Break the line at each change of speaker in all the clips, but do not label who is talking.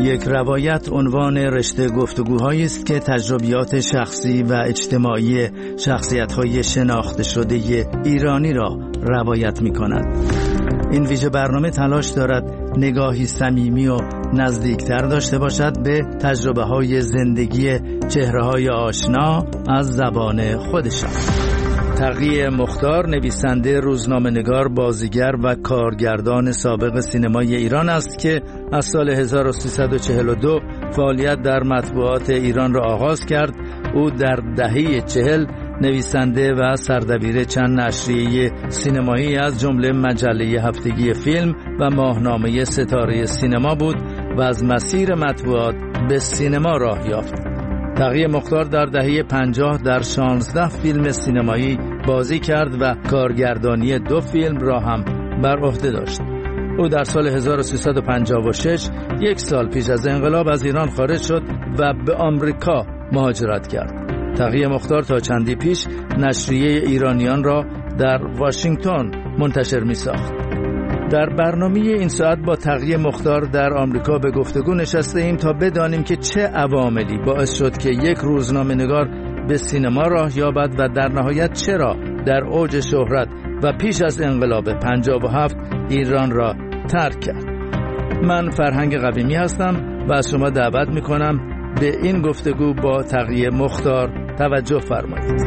یک روایت عنوان رشته گفتگوهایی است که تجربیات شخصی و اجتماعی شخصیت‌های شناخته شده ایرانی را روایت می‌کند. این ویژه برنامه تلاش دارد نگاهی صمیمی و نزدیکتر داشته باشد به تجربه‌های زندگی چهره‌های آشنا از زبان خودشان. تقی مختار نویسنده، روزنامه‌نگار، بازیگر و کارگردان سابق سینمای ایران است که از سال 1342 فعالیت در مطبوعات ایران را آغاز کرد. او در دهه 40 نویسنده و سردبیر چند نشریه سینمایی از جمله مجله هفتگی فیلم و ماهنامه ستاره سینما بود و از مسیر مطبوعات به سینما راه یافت. تقی مختار در دهه 50 در 16 فیلم سینمایی بازی کرد و کارگردانی 2 فیلم را هم بر عهده داشت. او در سال 1356 یک سال پیش از انقلاب از ایران خارج شد و به آمریکا مهاجرت کرد. تقی مختار تا چندی پیش نشریه ایرانیان را در واشنگتن منتشر می ساخت. در برنامه این ساعت با تقی مختار در آمریکا به گفتگو نشسته ایم تا بدانیم که چه عواملی باعث شد که یک روزنامه‌نگار به سینما راه یابد و در نهایت چرا در اوج شهرت و پیش از انقلاب 57 ایران را ترک کرد. من فرهنگ قویمی هستم و از شما دعوت می‌کنم به این گفتگو با تقی مختار توجه فرمایید.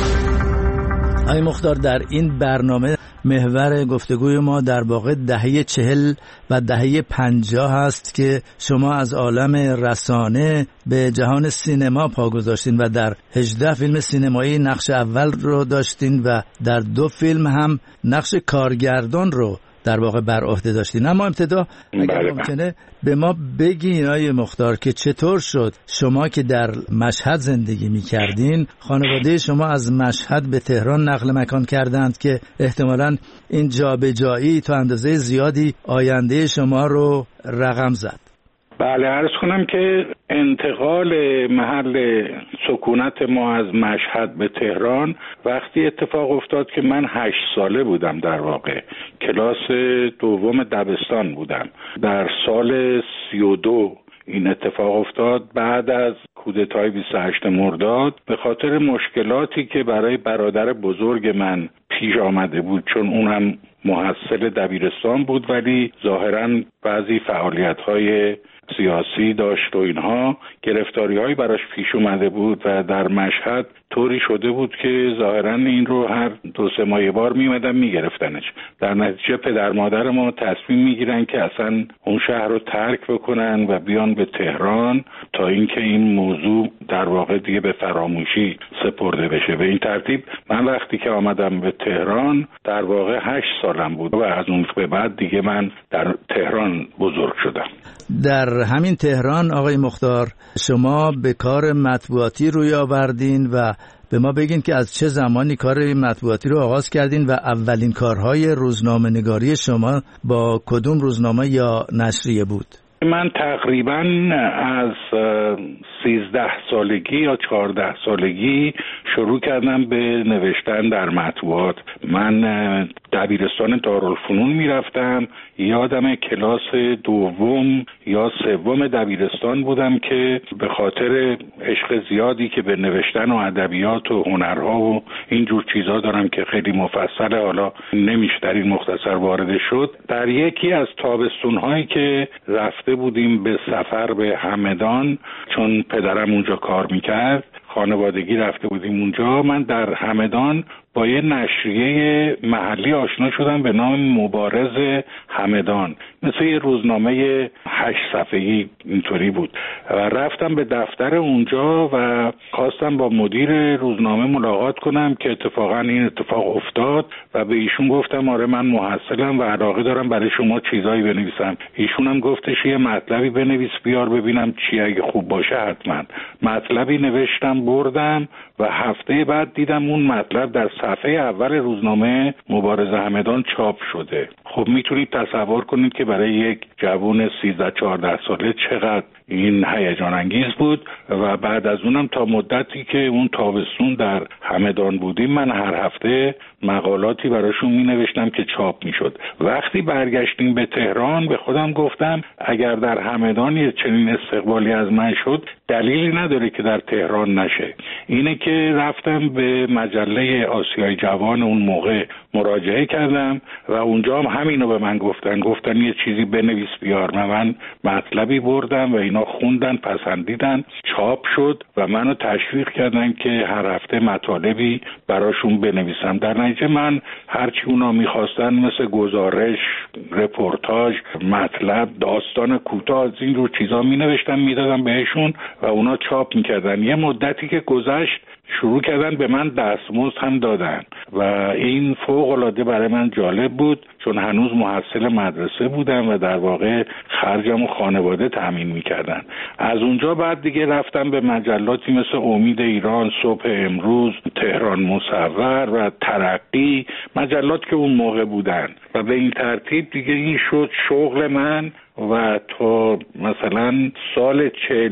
آقای مختار، در این برنامه محور گفتگوی ما در واقع دهه 40 و دهه 50 هست که شما از عالم رسانه به جهان سینما پا گذاشتین و در 18 فیلم سینمایی نقش اول رو داشتین و در 2 فیلم هم نقش کارگردان رو در واقع بر عهده داشتین. اما ابتدا اگر ممکنه به ما بگین آقای مختار که چطور شد شما که در مشهد زندگی می‌کردین، خانواده شما از مشهد به تهران نقل مکان کردند که احتمالاً این جابجایی تا اندازه زیادی آینده شما رو رقم زد.
بله، عرض کنم که انتقال محل سکونت ما از مشهد به تهران وقتی اتفاق افتاد که من 8 ساله بودم، در واقع کلاس دوم دبستان بودم. در سال 32 این اتفاق افتاد بعد از کودتای 28 مرداد به خاطر مشکلاتی که برای برادر بزرگ من پیش آمده بود، چون اونم محصل دبیرستان بود ولی ظاهراً بعضی فعالیت‌های سیاسی داشت و اینها، گرفتاری‌هایی براش پیش اومده بود و در مشهد طوری شده بود که ظاهراً این رو هر 2-3 ماه یه بار میمدن میگرفتنش. در نتیجه پدر مادر ما تصمیم میگیرن که اصلا اون شهر رو ترک بکنن و بیان به تهران تا اینکه این موضوع در واقع دیگه به فراموشی سپرده بشه. به این ترتیب من وقتی که آمدم به تهران در واقع 8 سالم بود و از اون به بعد دیگه من در تهران بزرگ شدم.
در همین تهران آقای مختار شما به کار مطبوعاتی روی آوردین و به ما بگین که از چه زمانی کار مطبوعاتی رو آغاز کردین و اولین کارهای روزنامه نگاری شما با کدوم روزنامه یا نشریه بود؟
من تقریباً از 13 سالگی یا 14 سالگی شروع کردم به نوشتن در مطبوعات. من دبیرستان دارالفنون میرفتم. یادم کلاس 2 یا 3 دبیرستان بودم که به خاطر عشق زیادی که به نوشتن و ادبیات و هنرها و اینجور چیزا دارم که خیلی مفصله، حالا نمیشه در این مختصر وارد شد، در یکی از تابستون‌هایی که رفته بودیم به سفر به همدان، چون پدرم اونجا کار میکرد، خانوادگی رفته بودیم اونجا، من در همدان با یه نشریه محلی آشنا شدم به نام مبارز همدان، مثل یه روزنامه 8 صفحه‌ای اینطوری بود و رفتم به دفتر اونجا و خواستم با مدیر روزنامه ملاقات کنم که اتفاقا این اتفاق افتاد و به ایشون گفتم آره من محصلم و علاقه دارم برای شما چیزایی بنویسم. ایشون هم گفتش یه مطلبی بنویس بیار ببینم چی، اگه خوب باشه حتما. مطلبی نوشتم بردم و هفته بعد دیدم اون مطلب در صفحه اول روزنامه مبارز همدان چاپ شده. خب میتونید تصور کنید که برای یک جوان 13-14 ساله چقدر این هیجان انگیز بود. و بعد از اونم تا مدتی که اون تابستون در همدان بودیم من هر هفته مقالاتی براشون می نوشتم که چاپ می شد. وقتی برگشتیم به تهران به خودم گفتم اگر در همدان یه چنین استقبالی از من شد دلیلی نداره که در تهران نشه. اینه که رفتم به مجله آسیای جوان اون موقع مراجعه کردم و اونجا هم همینو به من گفتن یه چیزی بنویس بیار. من مطلبی بردم و اینا خوندن، پسندیدن، چاپ شد و منو تشویق کردن که هر هفته مطالبی براشون بنویسم. در نتیجه من هرچی اونا میخواستن مثل گزارش، رپورتاج، مطلب، داستان کوتاه از این رو چیزا مینوشتم میدادم بهشون و اونا چاپ میکردن. یه مدتی که گذشت شروع کردن به من دستمزد هم دادن و این فوق العاده برای من جالب بود چون هنوز محصل مدرسه بودم و در واقع خرجم و خانواده تامین میکردن. از اونجا بعد دیگه رفتم به مجلاتی مثل امید ایران، صبح امروز، تهران مصور و ترقی، مجلات که اون موقع بودن و به این ترتیب دیگه این شد شغل من و تا مثلا سال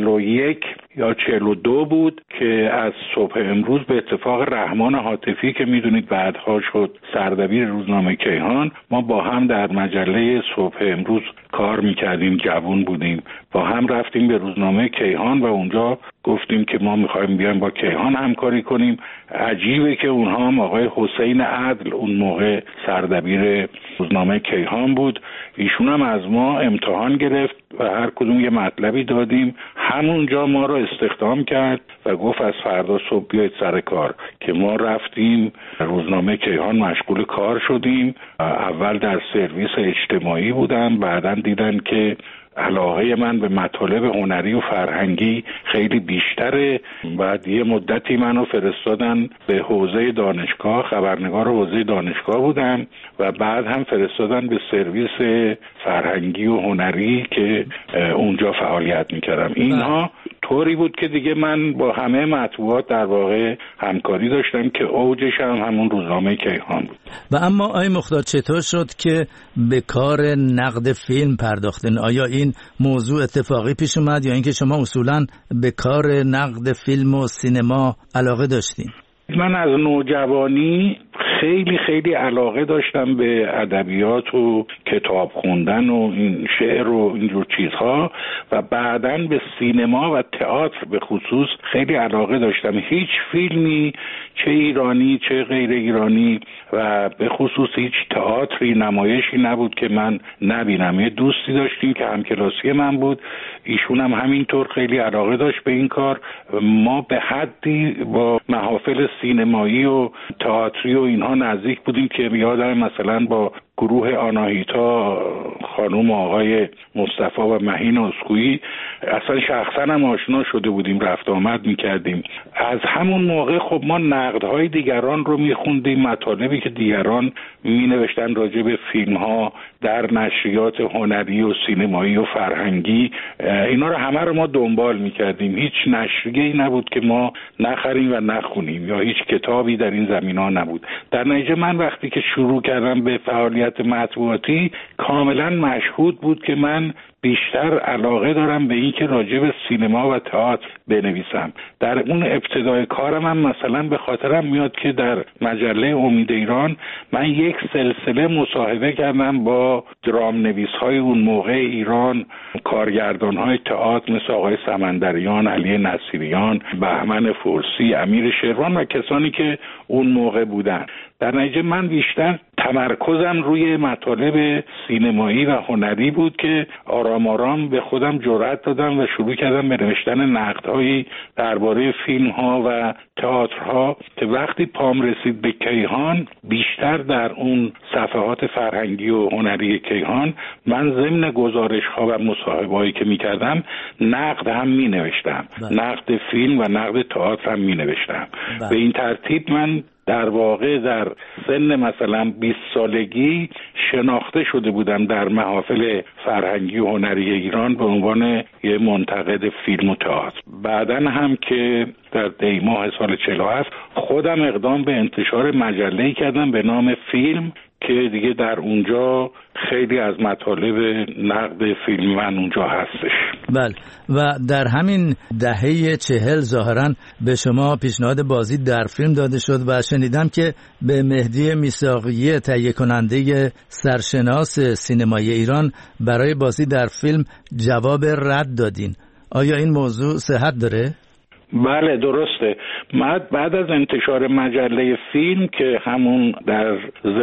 41 یا 42 بود که از صبح امروز به اتفاق رحمان حاتفی که میدونید بعدها شد سردبیر روزنامه کیهان ما با هم در مجله صبح امروز کار میکردیم، جوان بودیم، با هم رفتیم به روزنامه کیهان و اونجا گفتیم که ما میخوایم بیایم با کیهان همکاری کنیم. عجیبه که اونها هم آقای حسین عدل اون موقع سردبیر روزنامه کیهان بود، ایشون هم از ما امتحان گرفت و هر کدوم یه مطلبی دادیم. همونجا ما رو استخدام کرد و گفت از فردا صبح بیایید سر کار که ما رفتیم روزنامه کیهان مشغول کار شدیم. اول در سرویس اجتماعی بودم، بعداً دیدن که علاقه من به مطالب هنری و فرهنگی خیلی بیشتره. بعد یه مدتی منو فرستادن به حوزه دانشگاه، خبرنگار حوزه دانشگاه بودم و بعد هم فرستادن به سرویس فرهنگی و هنری که اونجا فعالیت میکردم. اینها طوری بود که دیگه من با همه مطبوعات در واقع همکاری داشتم که اوجش هم همون روزنامه کیهان بود.
و اما آقای مختار چطور شد که به کار نقد فیلم پرداختن؟ آیا این موضوع اتفاقی پیش اومد یا اینکه شما اصولاً به کار نقد فیلم و سینما علاقه داشتین؟
من از نوجوانی خیلی علاقه داشتم به ادبیات و کتاب خوندن و این شعر و اینجور چیزها و بعداً به سینما و تئاتر به خصوص خیلی علاقه داشتم. هیچ فیلمی چه ایرانی چه غیر ایرانی و به خصوص هیچ تئاتری، نمایشی نبود که من نبینم. یه دوستی داشتیم که همکلاسی من بود، ایشون هم همینطور خیلی علاقه داشت به این کار. ما به حدی با محافل سینمایی و تئاتری و اینها نزدیک بودیم که یادم مثلا با گروه آناهیتا خانم و آقای مصطفی و مهین اسکویی اصلا شخصا هم آشنا شده بودیم، رفت آمد میکردیم. از همون موقع خب ما نقدهای دیگران رو میخوندیم، مطالبی که دیگران مینوشتن راجع به فیلم ها در نشریات هنری و سینمایی و فرهنگی، اینا رو همه رو ما دنبال میکردیم. هیچ نشریه‌ای نبود که ما نخریم و نخونیم یا هیچ کتابی در این زمینا نبود. در نتیجه من وقتی که شروع کردم به فعالیت مطبوعاتی کاملا مشهود بود که من بیشتر علاقه دارم به این که راجع به سینما و تئاتر بنویسم. در اون ابتدای کارم هم مثلا به خاطرم میاد که در مجله امید ایران من یک سلسله مصاحبه کردم با درام نویس‌های اون موقع ایران، کارگردان‌های تئاتر مثل آقای سمندریان، علی نصیریان، بهمن فارسی، امیر شیروان و کسانی که اون موقع بودن. در نتیجه من بیشتر تمرکزم روی مطالب سینمایی و هنری بود که آرام آرام به خودم جرأت دادم و شروع کردم به نوشتن نقدهایی درباره فیلم‌ها و تئاترها که وقتی پام رسید به کیهان بیشتر در اون صفحات فرهنگی و هنری کیهان من ضمن گزارش‌ها و مصاحبه‌هایی که می‌کردم نقد هم می‌نوشتم، نقد فیلم و نقد تئاتر هم می‌نوشتم. به این ترتیب من در واقع در سن مثلا 20 سالگی شناخته شده بودم در محافل فرهنگی و هنری ایران به عنوان یه منتقد فیلم و تئاتر. بعداً هم که در دی ماه سال 47 خودم اقدام به انتشار مجله‌ای کردم به نام فیلم که دیگه در اونجا خیلی از مطالب نقد فیلم من اونجا هستش.
بله، و در همین دهه 40 ظاهراً به شما پیشنهاد بازی در فیلم داده شد و شنیدم که به مهدی میثاقی تهیه کننده سرشناس سینمای ایران برای بازی در فیلم جواب رد دادین. آیا این موضوع صحت داره؟
بله درسته. بعد از انتشار مجله فیلم که همون در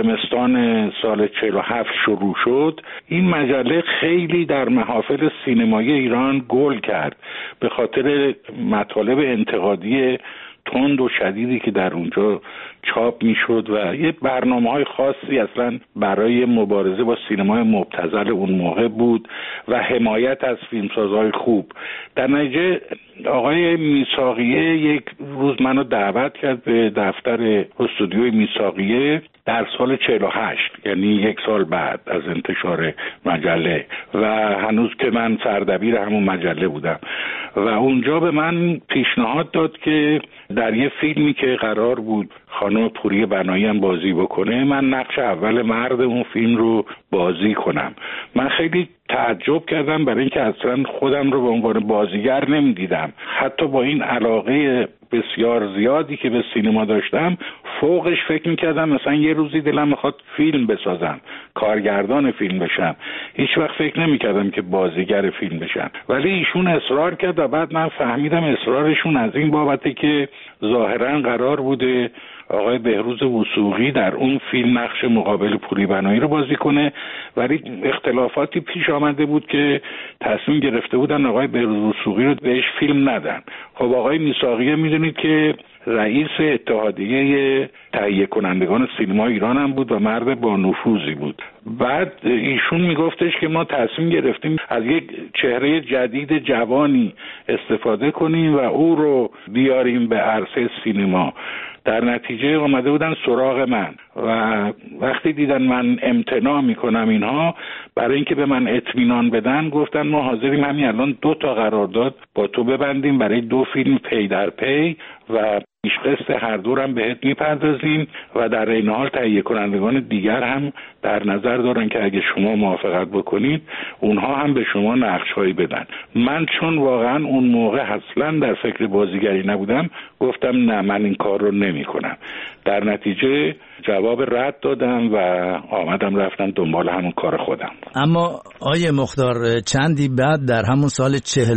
زمستان سال 47 شروع شد، این مجله خیلی در محافل سینمایی ایران گل کرد به خاطر مطالب انتقادی تند و شدیدی که در اونجا چاپ میشد و یه برنامه‌های خاصی اصلا برای مبارزه با سینمای مبتذل اون موقع بود و حمایت از فیلمسازهای خوب. در نتیجه آقای میثاقیه یک روز منو دعوت کرد به دفتر استودیوی میثاقیه در سال 48، یعنی یک سال بعد از انتشار مجله و هنوز که من سردبیر همون مجله بودم و اونجا به من پیشنهاد داد که در یه فیلمی که قرار بود خانم پوری بنایی هم بازی بکنه، من نقش اول مرد اون فیلم رو بازی کنم. من خیلی تعجب کردم برای اینکه اصلا خودم رو به عنوان بازیگر نمیدیدم. حتی با این علاقه بسیار زیادی که به سینما داشتم، فوقش فکر میکردم مثلا یه روزی دلم میخواد فیلم بسازم، کارگردان فیلم بشم. هیچ وقت فکر نمیکردم که بازیگر فیلم بشم. ولی ایشون اصرار کرد و بعد من فهمیدم اصرارشون از این بابته که ظاهرا قرار بوده آقای بهروز وثوقی در اون فیلم نقش مقابل پوری بنایی رو بازی کنه، ولی اختلافاتی پیش آمده بود که تصمیم گرفته بودن آقای بهروز وثوقی رو بهش فیلم ندن. خب آقای میثاقی میدونید که رئیس اتحادیه تهیه کنندگان سینما ایران هم بود و مرد با نفوذی بود. بعد ایشون میگفتش که ما تصمیم گرفتیم از یک چهره جدید جوانی استفاده کنیم و او رو بیاریم به عرصه سینما. در نتیجه آمده بودن سراغ من و وقتی دیدن من امتناع میکنم اینها، برای اینکه به من اطمینان بدن گفتن ما حاضریم همین الان 2 تا قرارداد با تو ببندیم برای 2 فیلم پی در پی و پیش قسط هر دو هم بهت میپردازیم و در این حال تهیه کنندگان دیگر هم در نظر دارن که اگه شما موافقت بکنید اونها هم به شما نقش‌هایی بدن. من چون واقعا اون موقع اصلا در فکر بازیگری نبودم، گفتم نه، من این کار رو نمی‌کنم. در نتیجه جواب رد دادم و آمدم رفتم دنبال همون کار خودم.
اما آیه مختار، چندی بعد در همون سال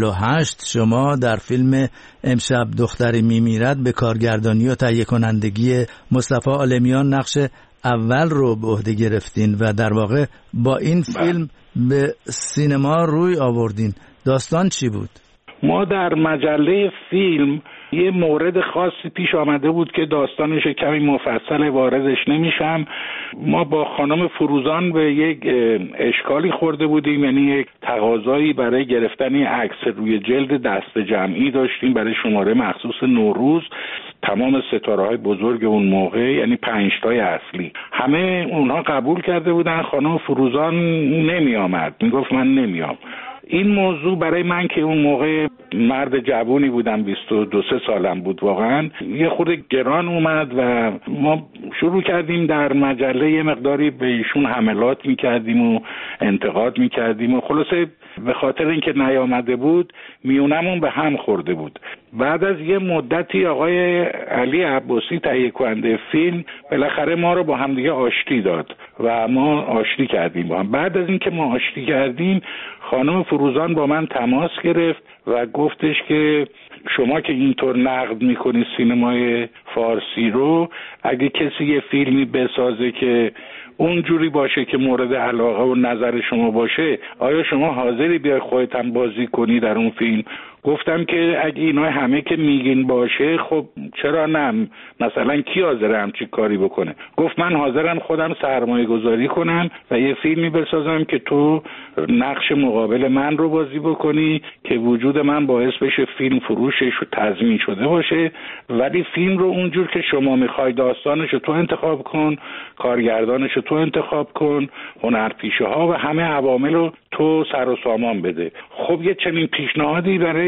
48 شما در فیلم امشب دختری میمیرد به کارگردانی و تهیه کنندگی مصطفی عالمیان نقش اول رو به عهده گرفتین و در واقع با این فیلم به سینما روی آوردین. داستان چی بود؟
ما در مجله فیلم یه مورد خاصی پیش آمده بود که داستانش کمی مفصل، واردش نمیشم. ما با خانم فروزان به یک اشکالی خورده بودیم، یعنی یک تقاضایی برای گرفتن عکس روی جلد دست جمعی داشتیم برای شماره مخصوص نوروز. تمام ستاره‌های بزرگ اون موقع، یعنی 5 تای اصلی، همه اونها قبول کرده بودن. خانم فروزان نمی آمد، میگفت من نمیام. این موضوع برای من که اون موقع مرد جوانی بودم، 22-23 سالم بود، واقعا یه خورده گران اومد و ما شروع کردیم در مجله یه مقداری به ایشون حملات میکردیم و انتقاد میکردیم و خلاصه به خاطر اینکه نیامده بود میونمون به هم خورده بود. بعد از یه مدتی آقای علی عباسی تهیه کننده فیلم بالاخره ما رو با هم دیگه آشتی داد و ما آشتی کردیم با هم. بعد از اینکه ما آشتی کردیم، خانم فروزان با من تماس گرفت و گفتش که شما که اینطور نقد میکنی سینمای فارسی رو، اگه کسی یه فیلمی بسازه که اونجوری باشه که مورد علاقه و نظر شما باشه، آیا شما حاضری بیای خودت هم بازی کنی در اون فیلم؟ گفتم که اگه اینا همه که میگین باشه، خب چرا نه؟ مثلا کی حاضره همچی کاری بکنه؟ گفت من حاضرم خودم سرمایه گذاری کنم و یه فیلمی بسازم که تو نقش مقابل من رو بازی بکنی که وجود من باعث بشه فیلم فروشش رو تضمین شده باشه، ولی فیلم رو اونجور که شما میخوای داستانش رو تو انتخاب کن، کارگردانش رو تو انتخاب کن، هنرپیشه ها و همه عوامل رو تو سر و سامان بده. خب یه چنین پیشنهادی برای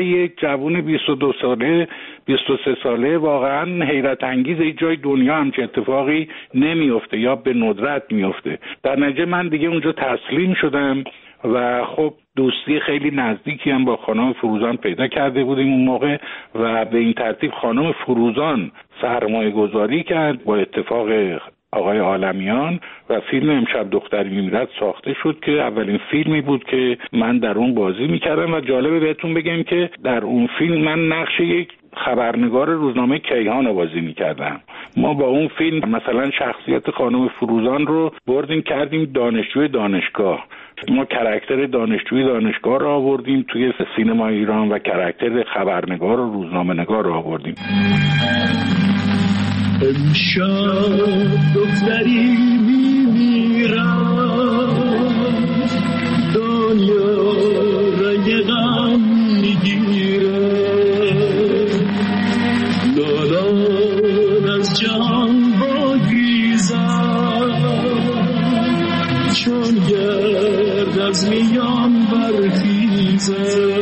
یک جوان 22 ساله 23 ساله واقعا حیرت انگیز. هیچ جای دنیا همچین اتفاقی نمیفته یا به ندرت میفته. در نتیجه من دیگه اونجا تسلیم شدم و خب دوستی خیلی نزدیکی هم با خانم فروزان پیدا کرده بودیم اون موقع و به این ترتیب خانم فروزان سرمایه گذاری کرد با اتفاق آقای عالمیان و فیلم امشب دختری میمیرد ساخته شد که اولین فیلمی بود که من در اون بازی میکردم و جالبه بهتون بگم که در اون فیلم من نقش یک خبرنگار روزنامه کیهان بازی میکردم. ما با اون فیلم مثلا شخصیت خانم فروزان رو بردیم کردیم دانشجوی دانشگاه. ما کاراکتر دانشجوی دانشگاه رو آوردیم توی سینما ایران و کاراکتر خبرنگار و روزنامه‌نگار رو آوردیم.
امشب دختری میمیرد دنیا رنگ غم میگیره لالان از جهان بگریزد چون گرد از میان برخیزد.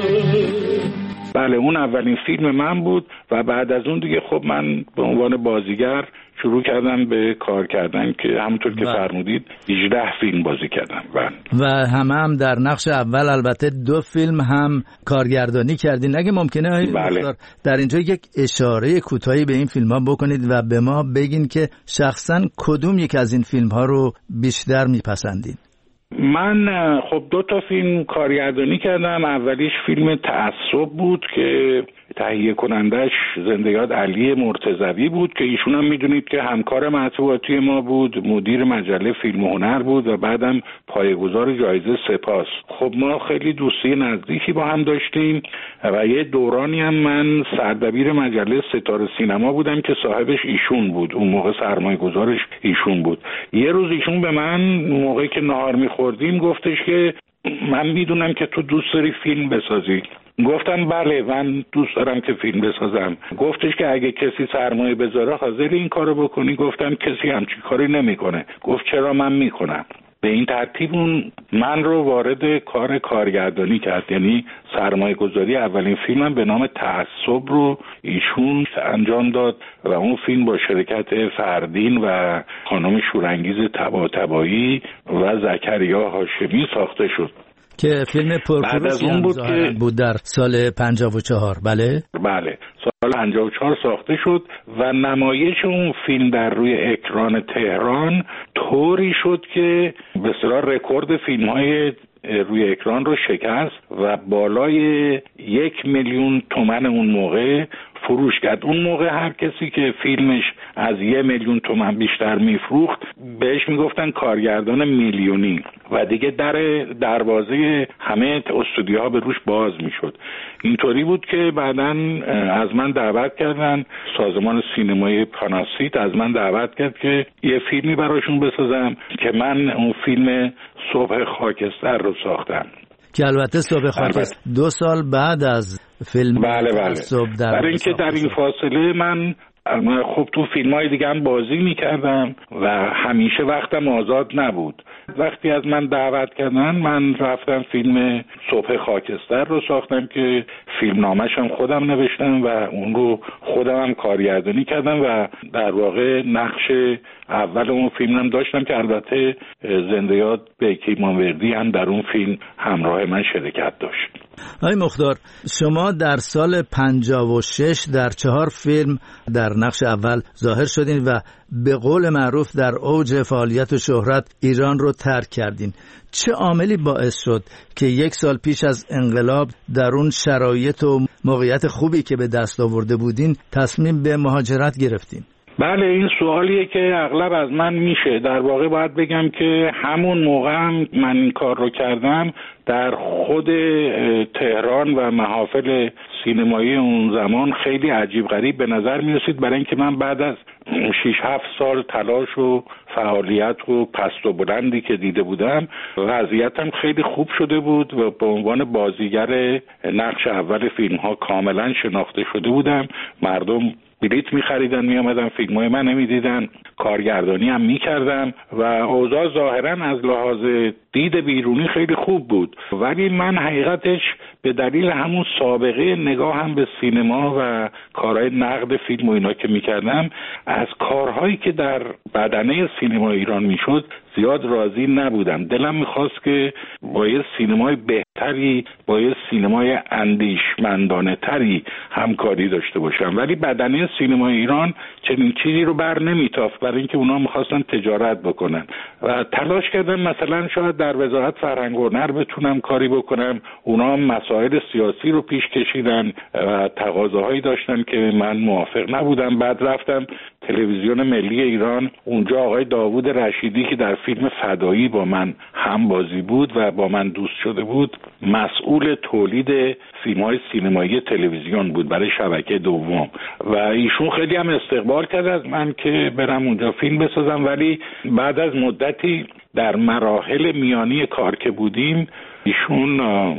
بله اون اولین فیلم من بود و بعد از اون دیگه خب من به عنوان بازیگر شروع کردم به کار کردن که همونطور که فرمودید 18 فیلم بازی کردم
و هم در نقش اول البته 2 فیلم هم کارگردانی کردین. اگه ممکنه در اینجا یک اشاره کوتاهی به این فیلم ها بکنید و به ما بگین که شخصا کدوم یک از این فیلم ها رو بیشتر میپسندین؟
من خب 2 تا فیلم کارگردانی کردم. اولیش فیلم تعصب بود که تهیه کنندش زنده یاد علی مرتضوی بود که ایشون هم میدونید که همکار مطبوعاتی ما بود، مدیر مجله فیلم و هنر بود و بعدم پایه‌گذار جایزه سپاس. خب ما خیلی دوستی نزدیکی با هم داشتیم و یه دورانی هم من سردبیر مجله ستاره سینما بودم که صاحبش ایشون بود، اون موقع سرمایه گذارش ایشون بود. یه روز ایشون به من موقعی که نهار میخوردیم گفتش که من میدونم که تو دوست داری فیلم بسازی. گفتم بله من دوست دارم که فیلم بسازم. گفتش که اگه کسی سرمایه بذاره حاضر این کارو بکنی؟ گفتم کسی همچین کاری نمیکنه. گفت چرا؟ من میکنم. به این ترتیب اون من رو وارد کار کارگردانی کرد، یعنی سرمایه گذاری اولین فیلمم به نام تعصب رو ایشون انجام داد و اون فیلم با شرکت فردین و خانم شورانگیز طباطبایی و زکریا هاشمی ساخته شد
که فیلم پرفروشی بود در سال 54. بله سال 54 ساخته شد و نمایش اون فیلم در روی اکران تهران طوری شد که به اصطلاح رکورد فیلم‌های روی اکران رو شکست و بالای 1,000,000 تومان اون موقع فروش کرد. اون موقع هر کسی که فیلمش از 1,000,000 تومان بیشتر میفروخت بهش میگفتن کارگردان میلیونی و دیگه دروازه همه استودیوها به روش باز میشد. اینطوری بود که بعداً از من دعوت کردن، سازمان سینمای پاناسیت از من دعوت کرد که یه فیلمی براشون بسازم که من اون فیلم صبح خاکستر رو ساختم که البته صبح خاکستر 2 سال بعد از فیلم
بله. برای اینکه در این فاصله من خب تو فیلم‌های دیگه هم بازی می‌کردم و همیشه وقتم آزاد نبود. وقتی از من دعوت کردن من رفتم فیلم صبح خاکستر رو ساختم که فیلم نامش هم خودم نوشتم و اون رو خودم هم کارگردانی کردم و در واقع نقش اول اون فیلم هم داشتم که البته زنده یاد بیکی مانوردی هم در اون فیلم همراه من شرکت داشت.
آقای مختار، شما در سال 56 در 4 فیلم در نقش اول ظاهر شدین و به قول معروف در اوج فعالیت و شهرت ایران رو ترک کردین. چه عاملی باعث شد که 1 سال پیش از انقلاب در اون شرایط و موقعیت خوبی که به دست آورده بودین تصمیم به مهاجرت گرفتین؟
بله این سوالیه که اغلب از من میشه. در واقع باید بگم که همون موقع هم من این کار رو کردم در خود تهران و محافل سینمایی اون زمان خیلی عجیب غریب به نظر می رسید، برای اینکه من بعد از 6-7 سال تلاش و فعالیت و پست و بلندی که دیده بودم وضعیتم خیلی خوب شده بود و به عنوان بازیگر نقش اول فیلم ها کاملا شناخته شده بودم. مردم بلیت می‌خریدن می‌آمدن فیلم‌های من می‌دیدن، کارگردانی هم می‌کردم و اوضاع ظاهراً از لحاظ دید بیرونی خیلی خوب بود، ولی من حقیقتش به دلیل همون سابقه نگاه هم به سینما و کارهای نقد فیلم و اینا که میکردم، از کارهایی که در بدنه سینما ایران میشد زیاد راضی نبودم. دلم میخواست که با یه سینمای بهتری، با یه سینمای اندیشمندانه تری همکاری داشته باشم، ولی بدنه سینمای ایران چنین چیزی رو بر نمیتافت، برای اینکه اونا میخواستن تجارت بکنن و تلاش کردم مثلا شاید در وزارت فرهنگ و هنر بتونم کاری بکنم. اونا مسائل سیاسی رو پیش کشیدن و تقاضاهایی داشتن که من موافق نبودم. بعد رفتم تلویزیون ملی ایران، اونجا آقای داوود رشیدی که در فیلم فدایی با من هم بازی بود و با من دوست شده بود، مسئول تولید فیلم‌های سینمایی تلویزیون بود برای شبکه دوم و ایشون خیلی هم استقبال کرد از من که برم اونجا فیلم بسازم. ولی بعد از مدتی در مراحل میانی کار که بودیم، ایشون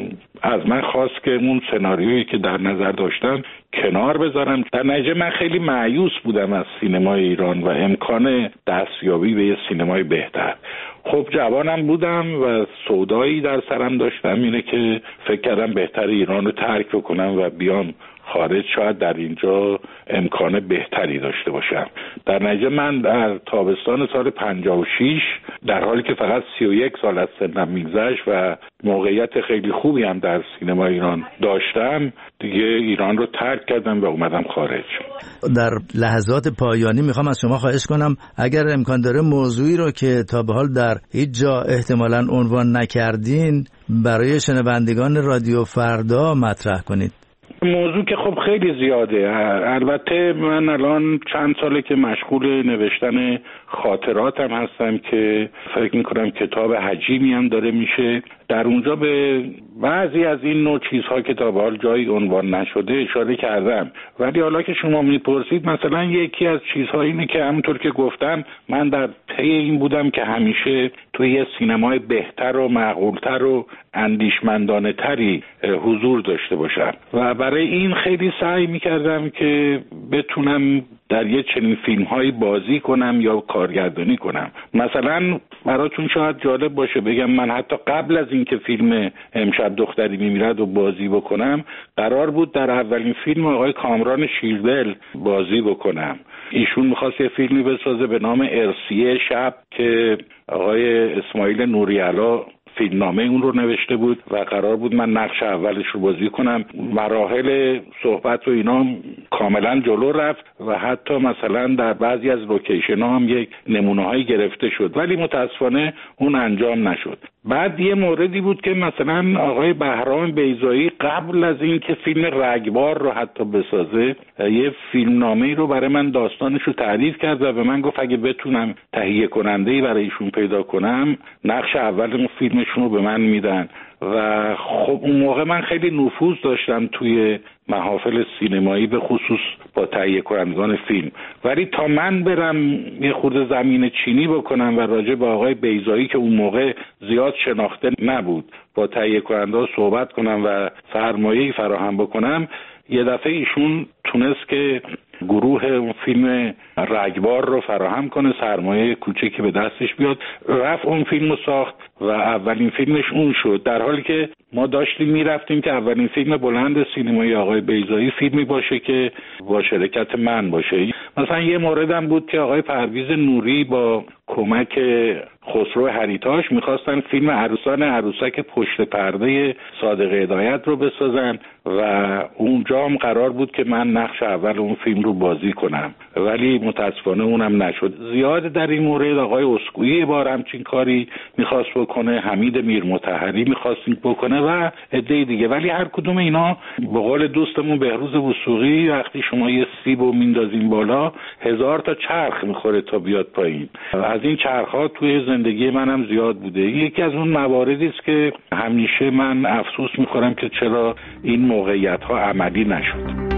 از من خواست که اون سناریویی که در نظر داشتم کنار بذارم. در نتیجه من خیلی مایوس بودم از سینمای ایران و امکان دستیابی به یه سینمای بهتر. خب جوانم بودم و سودایی در سرم داشتم، اینه که فکر کردم بهتر ایران رو ترک بکنم و بیام خارج، شاید در اینجا امکان بهتری داشته باشم. در نتیجه من در تابستان سال 56 در حالی که فقط 31 سال از سنم میگذشت و موقعیت خیلی خوبی هم در سینما ایران داشتم، دیگه ایران رو ترک کردم و اومدم خارج.
در لحظات پایانی میخوام از شما خواهش کنم اگر امکان داره موضوعی رو که تا به حال در هیچ جا احتمالاً عنوان نکردین برای شنوندگان رادیو فردا مطرح کنید.
موضوع که خب خیلی زیاده. البته من الان چند ساله که مشغول نوشتن خاطراتم هستم که فکر میکنم کتاب حجیمی هم داره میشه. در اونجا به بعضی از این نوع چیزها که تا به حال جایی عنوان نشده اشاره کردم، ولی حالا که شما میپرسید مثلا یکی از چیزها اینه که همونطور که گفتم من در پی این بودم که همیشه توی یه سینمای بهتر و معقولتر و اندیشمندانه تری حضور داشته باشم و برای این خیلی سعی میکردم که بتونم در یه چنین فیلم‌هایی بازی کنم یا کارگردانی کنم. مثلا براتون شاید جالب باشه بگم من حتی قبل از اینکه فیلم امشب دختری میمیرد و بازی بکنم، قرار بود در اولین فیلم آقای کامران شیردل بازی بکنم. ایشون می‌خواست یه فیلمی بسازه به نام ارسیه شب که آقای اسماعیل نوری‌علا فیلمنامه اون رو نوشته بود و قرار بود من نقش اولش رو بازی کنم. مراحل صحبت و اینا کاملا جلو رفت و حتی مثلا در بعضی از لوکیشن ها هم یک نمونه‌هایی گرفته شد، ولی متاسفانه اون انجام نشد. بعد یه موردی بود که مثلا آقای بهرام بیضایی قبل از این که فیلم رگبار رو حتی بسازه یه فیلمنامه‌ای رو برای من داستانش رو تعریف کرد و به من گفت اگه بتونم تهیه کننده‌ای برای ایشون پیدا کنم نقش اول اون فیلمشون رو به من میدن. و خب اون موقع من خیلی نفوذ داشتم توی محافل سینمایی به خصوص با تهیه کنندگان فیلم، ولی تا من برم یه خورده زمین چینی بکنم و راجع به آقای بیضایی که اون موقع زیاد شناخته نبود با تهیه کننده صحبت کنم و سرمایه‌ای فراهم بکنم، یه دفعه ایشون تونست که گروه اون فیلم رگبار رو فراهم کنه، سرمایه کوچکی به دستش بیاد، رفت اون فیلم رو ساخت و اولین فیلمش اون شد، در حالی که ما داشتیم میرفتیم که اولین فیلم بلند سینمایی آقای بیضایی فیلمی باشه که با شرکت من باشه. مثلا یه موردم بود که آقای پرویز نوری با کمک خسرو هریتاش میخواستن فیلم عروسان عروسک پشت پرده صادق هدایت رو بسازن و اونجا هم قرار بود که من نقش اول اون فیلم رو بازی کنم، ولی متاسفانه اونم نشد. زیاد در این مورد آقای اسکویی بار همچین کاری میخواست بکنه، حمید میرمطهری میخواست بکنه و عده دیگه، ولی هر کدوم اینا به قول دوستمون بهروز وثوقی وقتی شما یه سیب رو میندازین بالا 1000 تا چرخ میخوره تا بیاد پایین. از این چرخ‌ها توی زندگی منم زیاد بوده. یکی از اون مواردی است که همیشه من افسوس میخورم که چرا این موقعیت‌ها عملی نشد.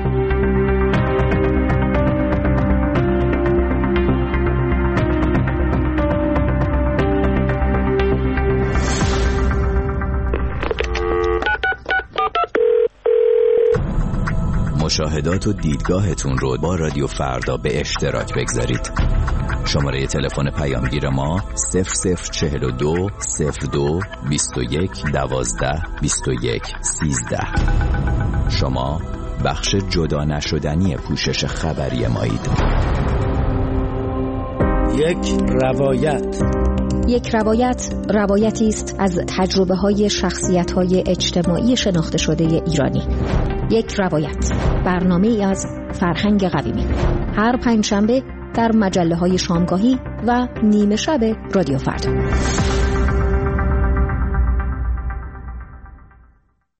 مشاهدات و دیدگاهتون رو با رادیو فردا به اشتراک بگذارید. شماره تلفن پیامگیر ما 0042 02 21 12 21 13. شما بخش جدا نشدنی پوشش خبری مایید.
یک روایت روایتی است از تجربه‌های شخصیت‌های اجتماعی شناخته شده ایرانی. یک روایت، برنامه‌ای از فرهنگ قویمی. هر پنجشنبه در مجله‌های شامگاهی و نیمه شب رادیو فردا.